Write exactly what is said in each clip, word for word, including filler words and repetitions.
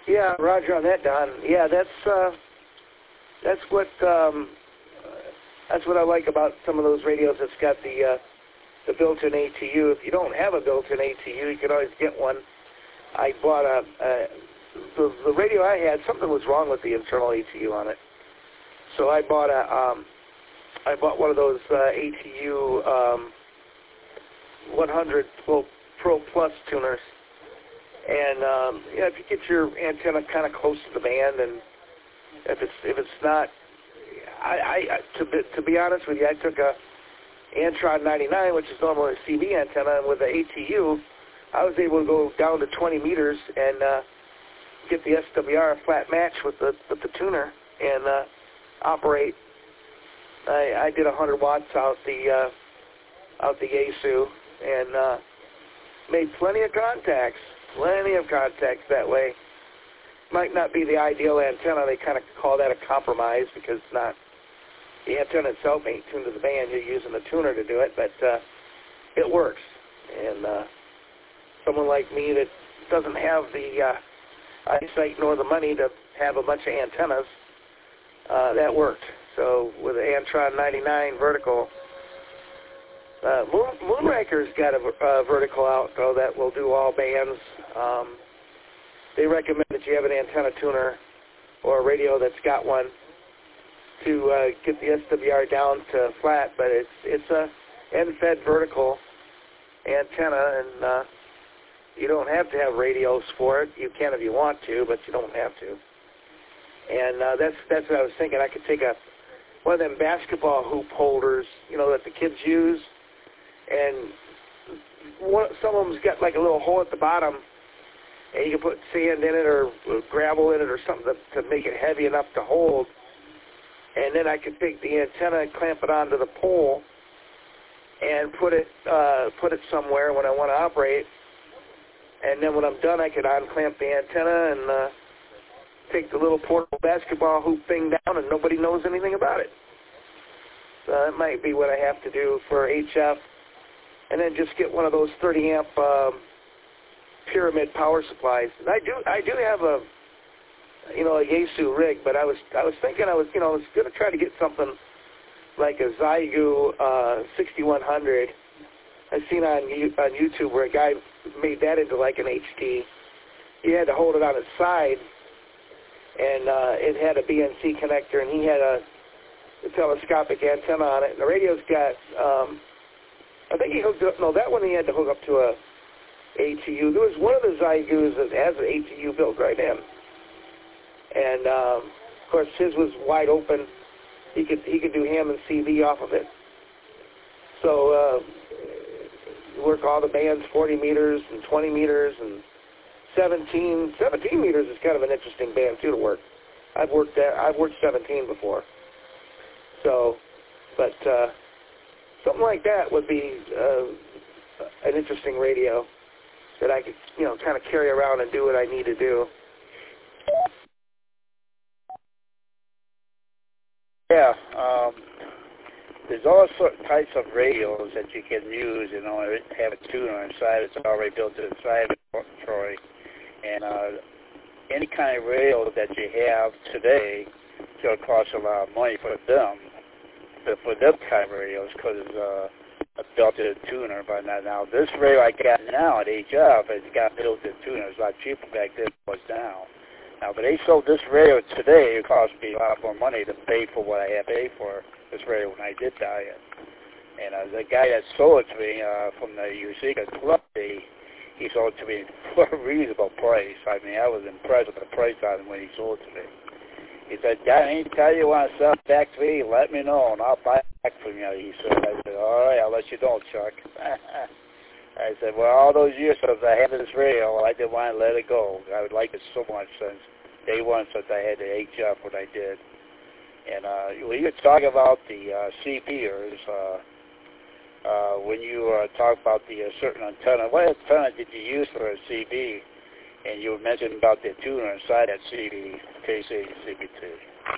Yeah, Roger on that, Don. Yeah, that's uh, that's what um, that's what I like about some of those radios that's got the uh, the built-in A T U. If you don't have a built-in A T U, you can always get one. I bought a, a the, the radio I had. Something was wrong with the internal A T U on it, so I bought a um, I bought one of those uh, A T U um, one hundred Pro Plus tuners. And um, yeah, if you get your antenna kind of close to the band, and if it's if it's not, I, I to be, to be honest with you, I took a Antron ninety-nine, which is normally a C B antenna, and with the A T U, I was able to go down to twenty meters and uh, get the S W R flat match with the with the tuner and uh, operate. I, I did one hundred watts out the uh, out the Yaesu and uh, made plenty of contacts. Plenty of contacts that way. Might not be the ideal antenna. They kind of call that a compromise because it's not, the antenna itself ain't tuned to the band. You're using the tuner to do it, but uh, it works. And uh, someone like me that doesn't have the uh, eyesight nor the money to have a bunch of antennas, uh, that worked. So with the Antron ninety-nine vertical, Uh, Moon, Moonraker's got a uh, vertical out, though, that will do all bands. Um, they recommend that you have an antenna tuner or a radio that's got one to uh, get the S W R down to flat, but it's it's a end-fed vertical antenna, and uh, you don't have to have radios for it. You can if you want to, but you don't have to. And uh, that's that's what I was thinking. I could take a one of them basketball hoop holders, you know, that the kids use, and one, some of them's got like a little hole at the bottom, and you can put sand in it or gravel in it or something to, to make it heavy enough to hold. And then I could take the antenna and clamp it onto the pole and put it uh, put it somewhere when I want to operate. And then when I'm done, I could unclamp the antenna and uh, take the little portable basketball hoop thing down, and nobody knows anything about it. So that might be what I have to do for H F. And then just get one of those thirty amp um, pyramid power supplies. And I do, I do have a, you know, a Yaesu rig, but I was, I was thinking I was, you know, I was going to try to get something like a Xiegu uh, sixty-one hundred. I've seen on on YouTube where a guy made that into like an H D. He had to hold it on its side, and uh, it had a B N C connector, and he had a, a telescopic antenna on it. And the radio's got. Um, I think he hooked up, no, that one he had to hook up to a A T U. There was one of the Xiegus that has an A T U built right in. And, um, of course, his was wide open. He could he could do ham and C V off of it. So uh, work all the bands, forty meters and twenty meters and seventeen. seventeen meters is kind of an interesting band, too, to work. I've worked that. I've worked seventeen before. So, but... Uh, Something like that would be uh, an interesting radio that I could, you know, kind of carry around and do what I need to do. Yeah, um, there's all sorts types of radios that you can use. You know, have a tuner inside. It's already built inside of it, Troy. And uh, any kind of radio that you have today is going to cost a lot of money for them. For them kind of radios, because it's uh, a built-in tuner. But now, now this radio I got now at H F has got built-in tuners. It's a lot cheaper back then than it was now. Now, but they sold this radio today. It cost me a lot more money to pay for what I had paid for this radio when I did buy it. And uh, the guy that sold it to me uh, from the Usika Club, he, he sold it to me for a reasonable price. I mean, I was impressed with the price on it when he sold it to me. He said, "Dad, anytime you want to sell it back to me, let me know, and I'll buy it back from you." He said, I said, "All right, I'll let you know, Chuck." I said, "Well, all those years since I had this radio, I didn't want to let it go. I would like it so much since day one since I had the H F when I did." And uh, when you talk about the uh, C Pers, uh, uh, when you uh, talk about the uh, certain antenna, what antenna did you use for a C B? And you mentioned about the tuner inside that C B, K C C B two.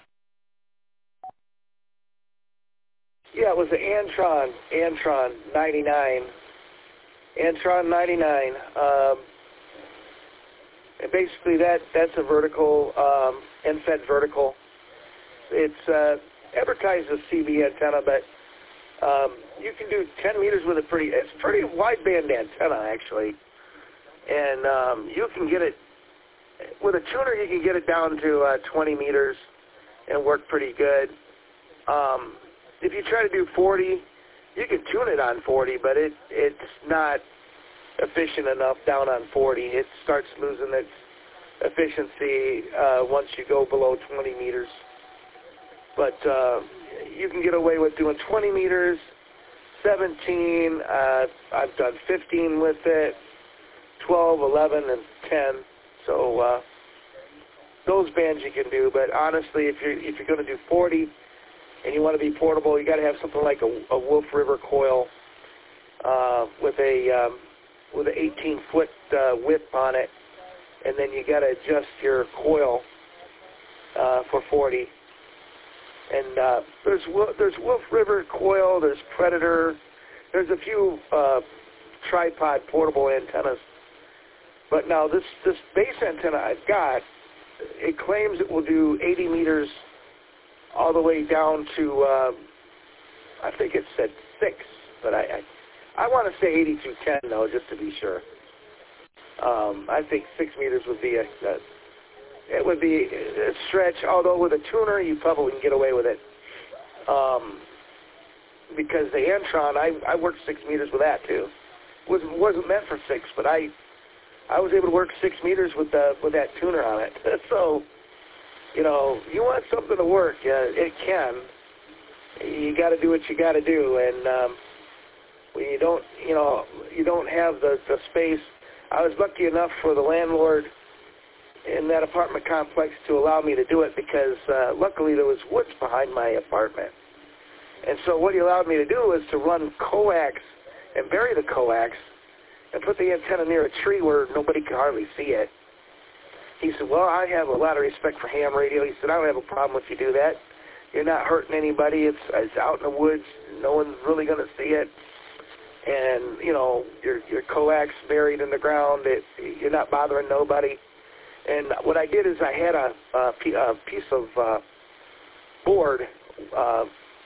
Yeah, it was the Antron, Antron ninety-nine. Antron ninety-nine. Um, And basically that, that's a vertical, um, end-fed vertical. It's uh, advertised as C B antenna, but um, you can do ten meters with a pretty, it's a pretty wideband antenna, actually. And um, you can get it, with a tuner, you can get it down to uh, twenty meters and work pretty good. Um, if you try to do forty, you can tune it on forty, but it it's not efficient enough down on forty. It starts losing its efficiency uh, once you go below twenty meters. But uh, you can get away with doing twenty meters, seventeen. Uh, I've done fifteen with it, twelve, eleven, and ten. So uh, those bands you can do. But honestly, if you're if you're going to do forty and you want to be portable, you got to have something like a, a Wolf River coil uh, with a um, with an eighteen foot uh, width on it, and then you got to adjust your coil uh, for forty. And uh, there's there's Wolf River coil, there's Predator, there's a few uh, tripod portable antennas. But now this this base antenna I've got, it claims it will do eighty meters all the way down to uh, I think it said six, but I I, I want to say eighty through ten though, just to be sure. Um, I think six meters would be a, a it would be a stretch. Although with a tuner, you probably can get away with it, um, because the Antron, I I worked six meters with that too. wasn't wasn't meant for six, but I I was able to work six meters with the with that tuner on it. So, you know, you want something to work, uh, it can. You got to do what you got to do, and um, when you don't, you know, you don't have the the space. I was lucky enough for the landlord in that apartment complex to allow me to do it because uh, luckily there was woods behind my apartment. And so what he allowed me to do was to run coax and bury the coax and put the antenna near a tree where nobody could hardly see it. He said, well, I have a lot of respect for ham radio. He said, I don't have a problem if you do that. You're not hurting anybody. It's, it's out in the woods. No one's really going to see it. And, you know, your, your coax buried in the ground. It, you're not bothering nobody. And what I did is I had a, a piece of uh, board uh,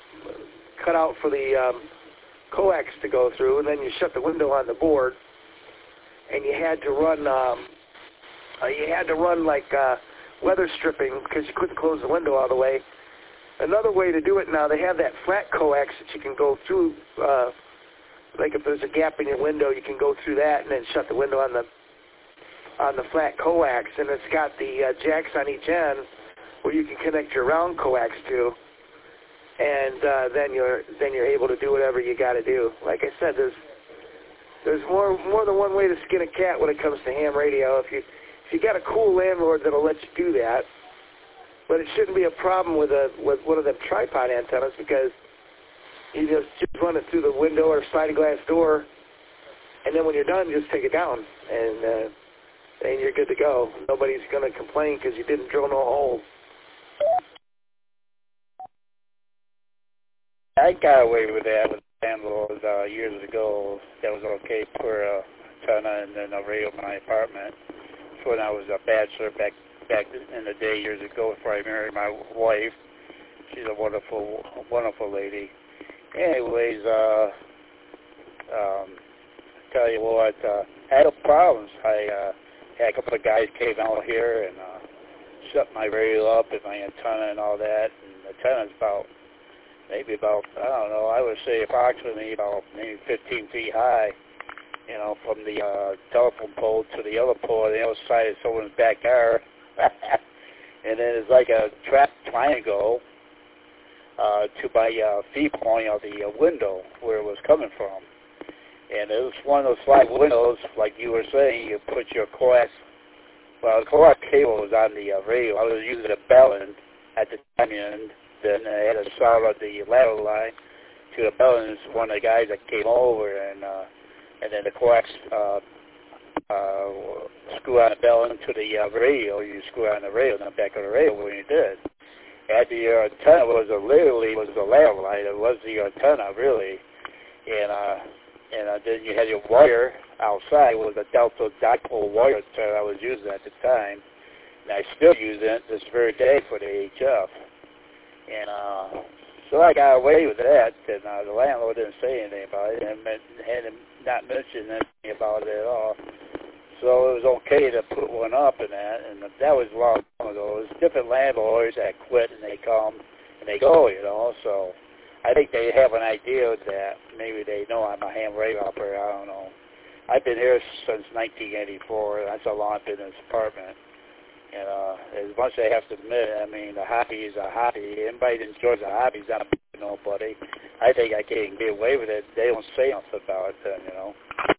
cut out for the um, coax to go through, and then you shut the window on the board, and you had to run um, uh, you had to run like uh, weather stripping because you couldn't close the window all the way. Another way to do it now, they have that flat coax that you can go through. Uh, like if there's a gap in your window, you can go through that and then shut the window on the on the flat coax, and it's got the uh, jacks on each end where you can connect your round coax to, and uh, then you're then you're able to do whatever you got to do. Like I said, there's there's more more than one way to skin a cat when it comes to ham radio. If you if you got a cool landlord that'll let you do that, but it shouldn't be a problem with a with one of them tripod antennas because you just just run it through the window or sliding glass door, and then when you're done, just take it down and. Uh, and you're good to go. Nobody's going to complain because you didn't drill no hole. I got away with that with landlords uh, years ago. That was okay for a antenna and then a radio in my apartment. So when I was a bachelor back back in the day years ago before I married my wife, she's a wonderful, wonderful lady. Anyways, uh, um, tell you what, uh, I had problems. I uh, had a couple of guys came out here and uh, shut my radio up and my antenna and all that. And the antenna's about, maybe about, I don't know, I would say approximately about maybe fifteen feet high, you know, from the uh, telephone pole to the other pole on the other side of someone's backyard. And then it's like a trap triangle uh, to my uh, feed point of the uh, window where it was coming from. And it was one of those slide windows, like you were saying, you put your coax, well, the coax cable was on the uh, radio. I was using a bellend at the time, and then I had to solder the lateral line to the bellend. One of the guys that came over, and uh, and then the coax uh, uh, screw on the bellend to the uh, radio. You screw on the radio, and the back of the radio when you did. At the uh, antenna was a literally was the lateral line. It was the antenna, really, and uh, and uh, then you had your wire outside was a Delta dipole wire that I was using at the time, and I still use it this very day for the H F. And uh, so I got away with that, and uh, the landlord didn't say anything about it, and had not mentioned anything about it at all. So it was okay to put one up and that, and that was a long time ago. It was different landlords that quit, and they come and they go, you know. So I think they have an idea that maybe they know I'm a ham radio operator. I don't know. I've been here since nineteen eighty-four. That's how long I've been in this apartment. And uh, as much as I have to admit, I mean, the hobby is a hobby. Anybody that enjoys a hobby is not a nobody. I think I can get away with it. They don't say nothing about it then, you know.